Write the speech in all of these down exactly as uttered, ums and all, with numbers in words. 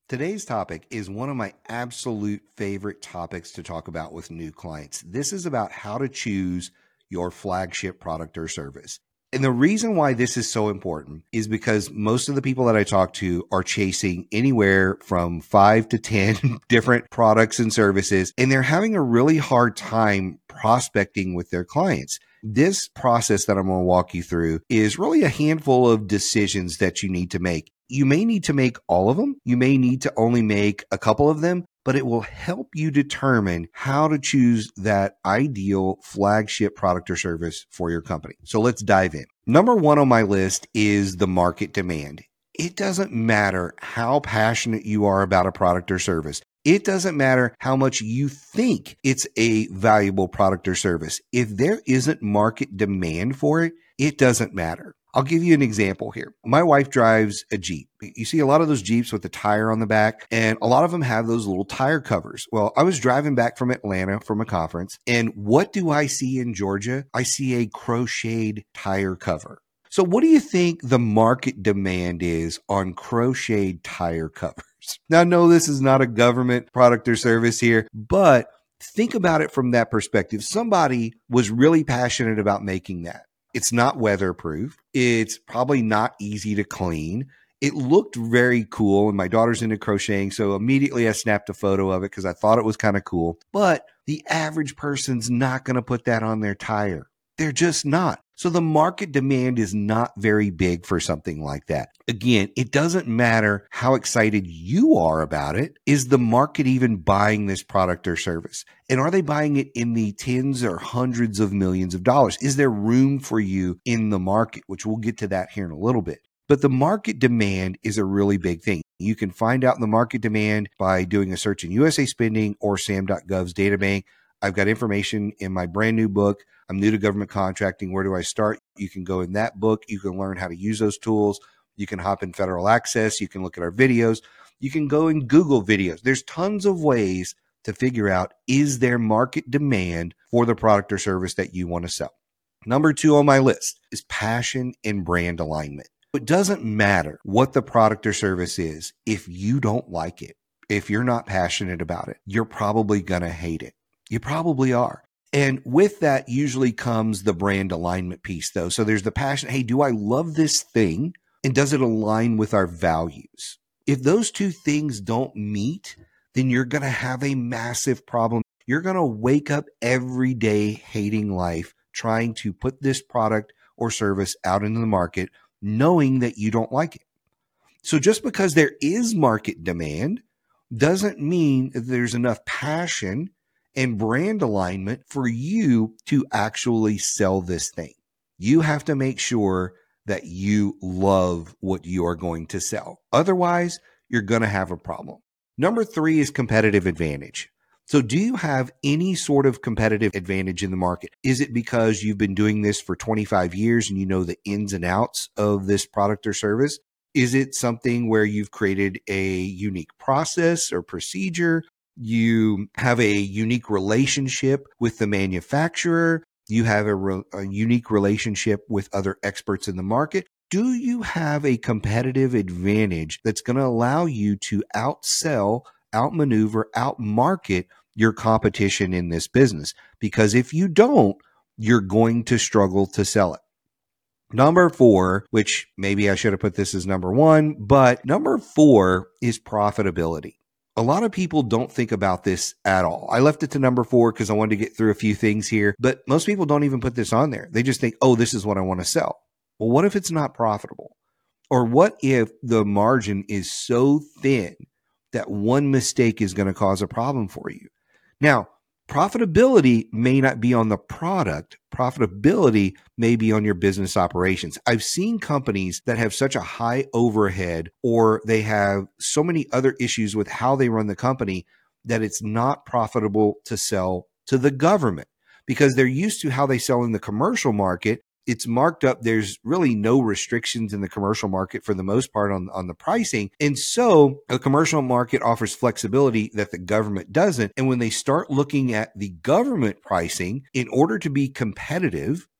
Today's topic is one of my absolute favorite topics to talk about with new clients. This is about how to choose your flagship product or service. And the reason why this is so important is because most of the people that I talk to are chasing anywhere from five to ten different products and services, and they're having a really hard time prospecting with their clients. This process that I'm going to walk you through is really a handful of decisions that you need to make. You may need to make all of them. You may need to only make a couple of them, but it will help you determine how to choose that ideal flagship product or service for your company. So let's dive in. Number one on my list is the market demand. It doesn't matter how passionate you are about a product or service. It doesn't matter how much you think it's a valuable product or service. If there isn't market demand for it, it doesn't matter. I'll give you an example here. My wife drives a Jeep. You see a lot of those Jeeps with the tire on the back, and a lot of them have those little tire covers. Well, I was driving back from Atlanta from a conference, and what do I see in Georgia? I see a crocheted tire cover. So what do you think the market demand is on crocheted tire covers? Now, no, this is not a government product or service here, but think about it from that perspective. Somebody was really passionate about making that. It's not weatherproof. It's probably not easy to clean. It looked very cool, and my daughter's into crocheting, so immediately I snapped a photo of it because I thought it was kind of cool. But the average person's not going to put that on their tire. They're just not. So the market demand is not very big for something like that. Again, it doesn't matter how excited you are about it. Is the market even buying this product or service? And are they buying it in the tens or hundreds of millions of dollars? Is there room for you in the market? Which we'll get to that here in a little bit. But the market demand is a really big thing. You can find out the market demand by doing a search in U S A Spending or S A M dot gov's data bank. I've got information in my brand new book. I'm new to government contracting. Where do I start? You can go in that book. You can learn how to use those tools. You can hop in Federal Access. You can look at our videos. You can go and Google videos. There's tons of ways to figure out, is there market demand for the product or service that you want to sell? Number two on my list is passion and brand alignment. It doesn't matter what the product or service is. If you don't like it, if you're not passionate about it, you're probably going to hate it. You probably are. And with that usually comes the brand alignment piece, though. So there's the passion. Hey, do I love this thing? And does it align with our values? If those two things don't meet, then you're going to have a massive problem. You're going to wake up every day hating life, trying to put this product or service out into the market, knowing that you don't like it. So just because there is market demand doesn't mean that there's enough passion and brand alignment for you to actually sell this thing. You have to make sure that you love what you are going to sell. Otherwise, you're going to have a problem. Number three is competitive advantage. So do you have any sort of competitive advantage in the market? Is it because you've been doing this for twenty-five years and you know the ins and outs of this product or service? Is it something where you've created a unique process or procedure? You have a unique relationship with the manufacturer. You have a, re- a unique relationship with other experts in the market. Do you have a competitive advantage that's going to allow you to outsell, outmaneuver, outmarket your competition in this business? Because if you don't, you're going to struggle to sell it. Number four, which maybe I should have put this as number one, but number four is profitability. A lot of people don't think about this at all. I left it to number four because I wanted to get through a few things here, but most people don't even put this on there. They just think, oh, this is what I want to sell. Well, what if it's not profitable? Or what if the margin is so thin that one mistake is going to cause a problem for you? Now, profitability may not be on the product. Profitability may be on your business operations. I've seen companies that have such a high overhead, or they have so many other issues with how they run the company, that it's not profitable to sell to the government because they're used to how they sell in the commercial market. It's marked up. There's really no restrictions in the commercial market for the most part on, on the pricing. And so the commercial market offers flexibility that the government doesn't. And when they start looking at the government pricing, in order to be competitive,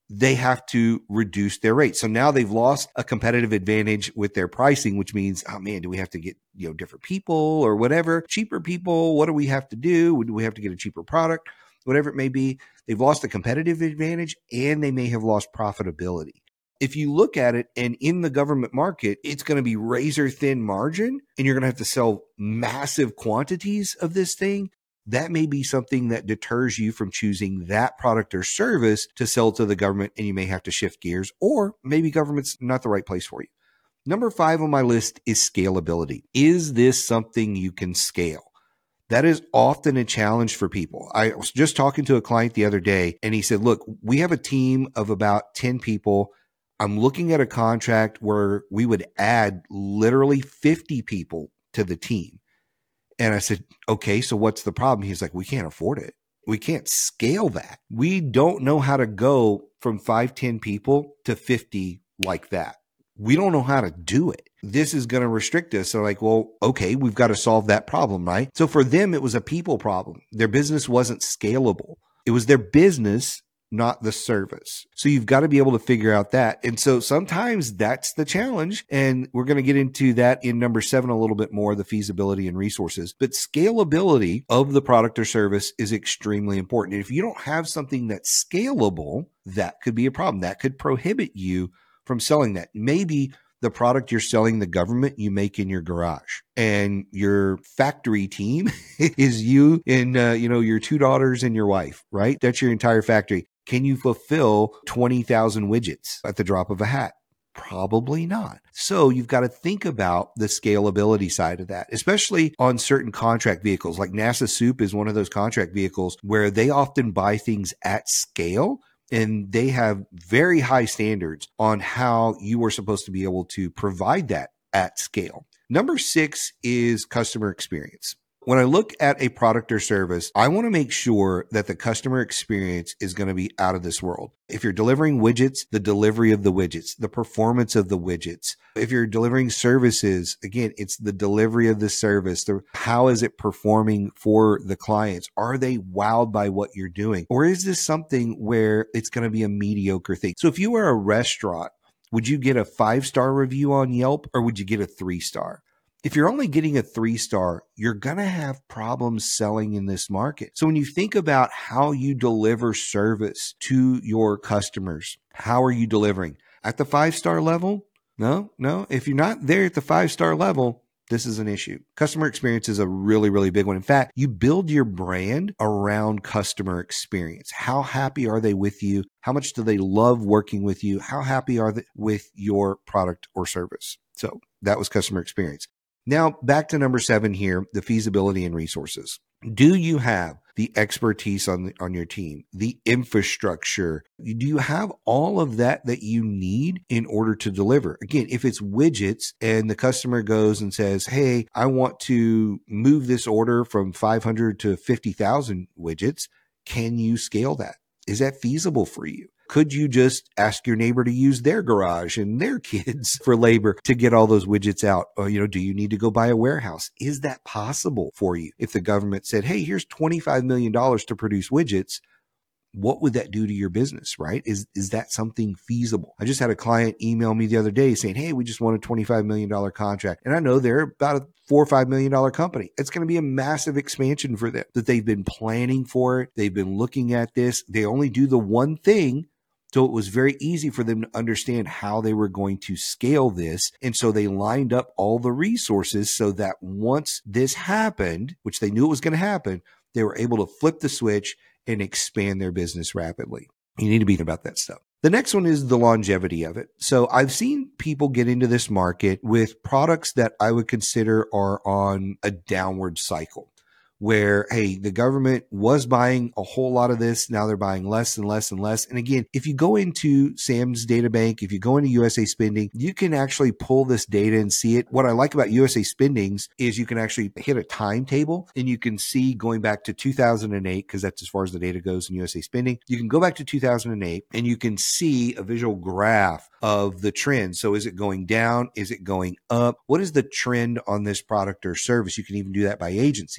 they have to reduce their rate. So now they've lost a competitive advantage with their pricing, which means, oh man, do we have to get, you know, different people or whatever, cheaper people? What do we have to do? Do we have to get a cheaper product? Whatever it may be, they've lost a competitive advantage and they may have lost profitability. If you look at it, and in the government market, it's going to be razor thin margin and you're going to have to sell massive quantities of this thing. That may be something that deters you from choosing that product or service to sell to the government, and you may have to shift gears, or maybe government's not the right place for you. Number five on my list is scalability. Is this something you can scale? That is often a challenge for people. I was just talking to a client the other day, and he said, look, we have a team of about ten people. I'm looking at a contract where we would add literally fifty people to the team. And I said, okay, so what's the problem? He's like, we can't afford it. We can't scale that. We don't know how to go from five, ten people to fifty like that. We don't know how to do it. This is going to restrict us. So like, well, okay, we've got to solve that problem, right? So for them, it was a people problem. Their business wasn't scalable. It was their business, not the service. So you've got to be able to figure out that. And so sometimes that's the challenge. And we're going to get into that in number seven a little bit more, the feasibility and resources. But scalability of the product or service is extremely important. And if you don't have something that's scalable, that could be a problem. That could prohibit you from selling that. Maybe the product you're selling the government, you make in your garage, and your factory team is you and, uh, you know, your two daughters and your wife, right? That's your entire factory. Can you fulfill twenty thousand widgets at the drop of a hat? Probably not. So you've got to think about the scalability side of that, especially on certain contract vehicles. Like NASA Soup is one of those contract vehicles where they often buy things at scale, and they have very high standards on how you are supposed to be able to provide that at scale. Number six is customer experience. When I look at a product or service, I want to make sure that the customer experience is going to be out of this world. If you're delivering widgets, the delivery of the widgets, the performance of the widgets. If you're delivering services, again, it's the delivery of the service. The, how is it performing for the clients? Are they wowed by what you're doing? Or is this something where it's going to be a mediocre thing? So if you were a restaurant, would you get a five-star review on Yelp, or would you get a three-star? If you're only getting a three star, you're going to have problems selling in this market. So when you think about how you deliver service to your customers, how are you delivering? At the five star level? No, no. If you're not there at the five star level, this is an issue. Customer experience is a really, really big one. In fact, you build your brand around customer experience. How happy are they with you? How much do they love working with you? How happy are they with your product or service? So that was customer experience. Now, back to number seven here, the feasibility and resources. Do you have the expertise on, the, on your team, the infrastructure? Do you have all of that that you need in order to deliver? Again, if it's widgets and the customer goes and says, hey, I want to move this order from five hundred to fifty thousand widgets, can you scale that? Is that feasible for you? Could you just ask your neighbor to use their garage and their kids for labor to get all those widgets out? Or, you know, do you need to go buy a warehouse? Is that possible for you? If the government said, hey, here's twenty-five million dollars to produce widgets, what would that do to your business, right? Is is that something feasible? I just had a client email me the other day saying, hey, we just won a twenty-five million dollars contract. And I know they're about a four or five million dollars company. It's going to be a massive expansion for them, that they've been planning for it. They've been looking at this. They only do the one thing. So it was very easy for them to understand how they were going to scale this. And so they lined up all the resources so that once this happened, which they knew it was going to happen, they were able to flip the switch and expand their business rapidly. You need to be thinking about that stuff. The next one is the longevity of it. So I've seen people get into this market with products that I would consider are on a downward cycle, where, hey, the government was buying a whole lot of this. Now they're buying less and less and less. And again, if you go into Sam's Data Bank, if you go into U S A Spending, you can actually pull this data and see it. What I like about U S A Spendings is you can actually hit a timetable and you can see going back to two thousand eight, because that's as far as the data goes in U S A Spending. You can go back to two thousand eight and you can see a visual graph of the trend. So is it going down? Is it going up? What is the trend on this product or service? You can even do that by agency, right? So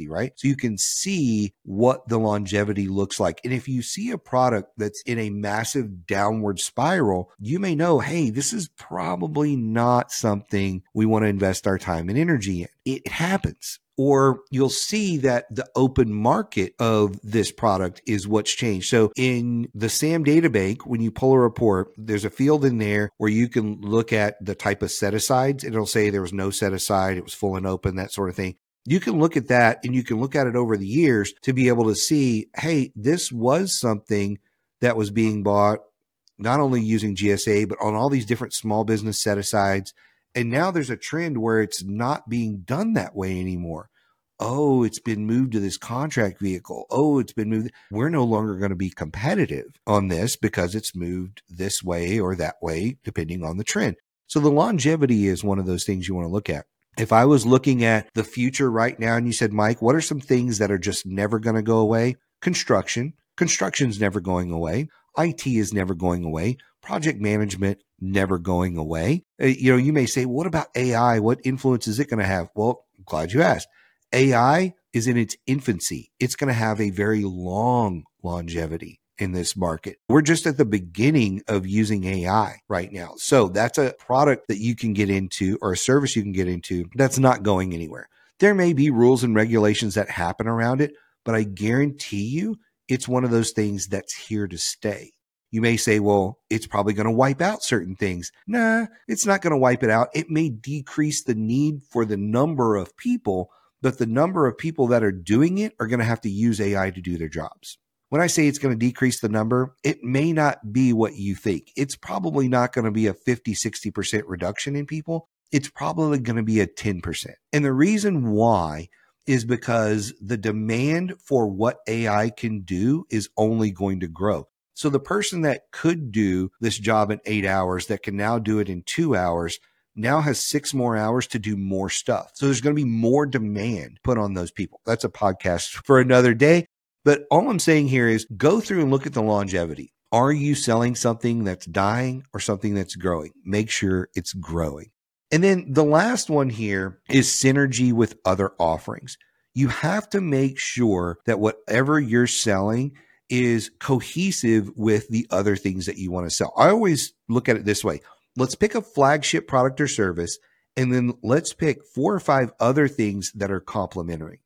you can see what the longevity looks like. And if you see a product that's in a massive downward spiral, you may know, hey, this is probably not something we want to invest our time and energy in. It happens. Or you'll see that the open market of this product is what's changed. So in the SAM Databank, when you pull a report, there's a field in there where you can look at the type of set-asides. It'll say there was no set-aside, it was full and open, that sort of thing. You can look at that and you can look at it over the years to be able to see, hey, this was something that was being bought not only using G S A, but on all these different small business set-asides. And now there's a trend where it's not being done that way anymore. Oh, it's been moved to this contract vehicle. Oh, it's been moved. We're no longer going to be competitive on this because it's moved this way or that way, depending on the trend. So the longevity is one of those things you want to look at. If I was looking at the future right now and you said, Mike, what are some things that are just never going to go away? Construction. Construction's never going away. I T is never going away. Project management, never going away. Uh, you know, you may say, what about A I? What influence is it going to have? Well, I'm glad you asked. A I is in its infancy. It's going to have a very long longevity in this market. We're just at the beginning of using A I right now. So that's a product that you can get into or a service you can get into that's not going anywhere. There may be rules and regulations that happen around it, but I guarantee you it's one of those things that's here to stay. You may say, well, it's probably going to wipe out certain things. Nah, it's not going to wipe it out. It may decrease the need for the number of people, but the number of people that are doing it are going to have to use A I to do their jobs. When I say it's going to decrease the number, it may not be what you think. It's probably not going to be a fifty, sixty percent reduction in people. It's probably going to be a ten percent. And the reason why is because the demand for what A I can do is only going to grow. So the person that could do this job in eight hours that can now do it in two hours now has six more hours to do more stuff. So there's going to be more demand put on those people. That's a podcast for another day. But all I'm saying here is go through and look at the longevity. Are you selling something that's dying or something that's growing? Make sure it's growing. And then the last one here is synergy with other offerings. You have to make sure that whatever you're selling is cohesive with the other things that you want to sell. I always look at it this way. Let's pick a flagship product or service, and then let's pick four or five other things that are complementary.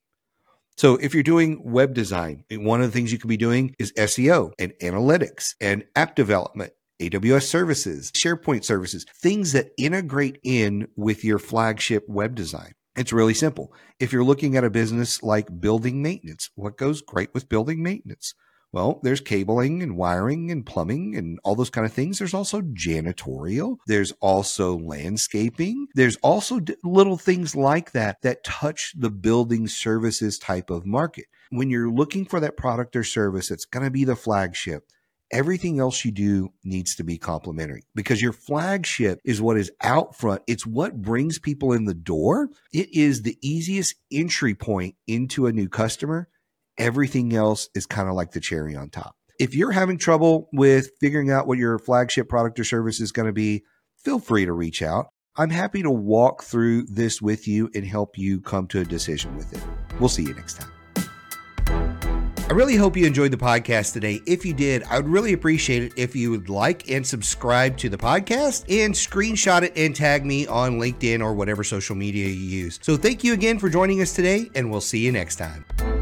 So if you're doing web design, one of the things you could be doing is S E O and analytics and app development, A W S services, SharePoint services, things that integrate in with your flagship web design. It's really simple. If you're looking at a business like building maintenance, what goes great with building maintenance? Well, there's cabling and wiring and plumbing and all those kind of things. There's also janitorial. There's also landscaping. There's also d- little things like that that touch the building services type of market. When you're looking for that product or service, it's going to be the flagship. Everything else you do needs to be complementary because your flagship is what is out front. It's what brings people in the door. It is the easiest entry point into a new customer. Everything else is kind of like the cherry on top. If you're having trouble with figuring out what your flagship product or service is going to be, feel free to reach out. I'm happy to walk through this with you and help you come to a decision with it. We'll see you next time. I really hope you enjoyed the podcast today. If you did, I would really appreciate it if you would like and subscribe to the podcast and screenshot it and tag me on LinkedIn or whatever social media you use. So thank you again for joining us today, and we'll see you next time.